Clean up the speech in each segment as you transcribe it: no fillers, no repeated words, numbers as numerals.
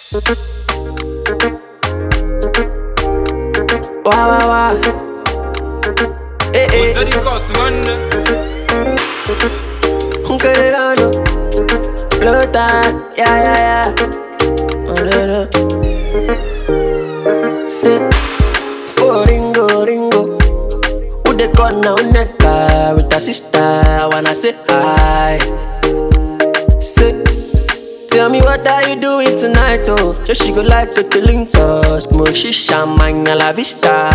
Wah wah wah. Eh eh. What's the cost, man? Unkelano. Blow time. Yeah yeah yeah. Oh no no. Say. For ringo ringo. Who they got now nigga with a sister? I wanna say hi. Say. Tell me what are you doing tonight, oh? Just she go like to link us. Smoke shisha, man, a la vista.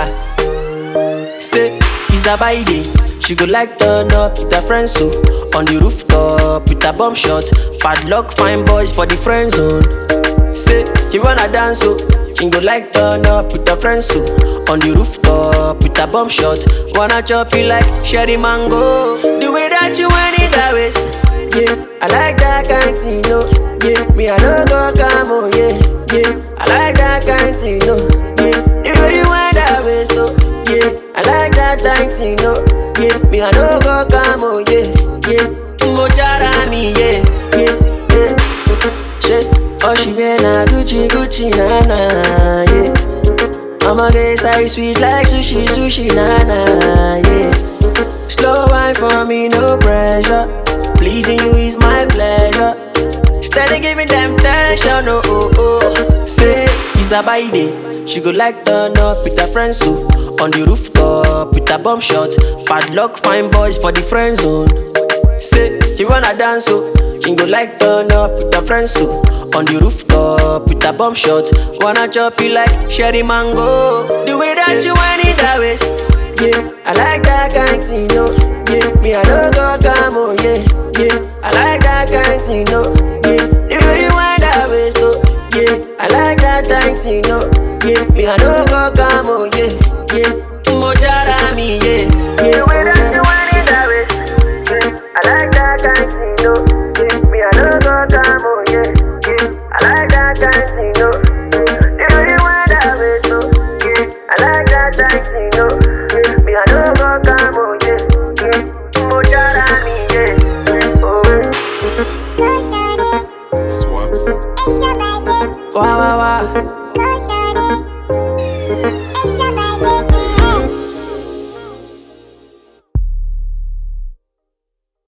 Say, it's a by day. She go like turn up with her friends, so on the rooftop with a bomb shot. Padlock, fine boys for the friend zone. Say, you wanna dance, so she go like turn up with her friends, so on the rooftop with a bomb shot. Wanna chop you like sherry mango. The way that you want it, that waist. Yeah, I like that kind thing, no. Yeah, me I don't go come on, yeah, yeah. I like that kind thing, no. Yeah, the way you want that waist, no. Yeah, I like that kind thing, no. Yeah, me I don't go come on, yeah, yeah. Mojara me, yeah, yeah, yeah. Shit, oh she been a Gucci, Gucci, na na, yeah. I'ma get say sweet like sushi, sushi, na na, yeah. Slow wine for me, no pressure. Pleasing you is my pleasure. Steady giving them tension, oh oh oh. Say, it's a by day. She go like turn up with her friends, so on the rooftop with a bomb shot. Padlock, fine boys for the friend zone. Say, you wanna dance, so she go like turn up with her friends, so on the rooftop with a bomb shot. Wanna chop you like sherry mango. The way that you want it, that waist. Yeah, I like that kind thing, no. Yeah, me I don't go come on, yeah, yeah. I like that kind thing, no. Yeah, the way you want that waist, no. Yeah, I like that kind thing, no. Yeah, me I don't go come on, yeah, yeah. Mojara me, yeah, yeah. The way that you want it that waist, yeah. I like that kind thing, no. Yeah, me I don't go come on, yeah, yeah. I like that kind thing, no. The way you want that waist, no. Yeah, I like that kind thing, no. Me I don't go come on, yeah, yeah. Mojara me, yeah, yeah, oh. Swaps. Wah wah wah.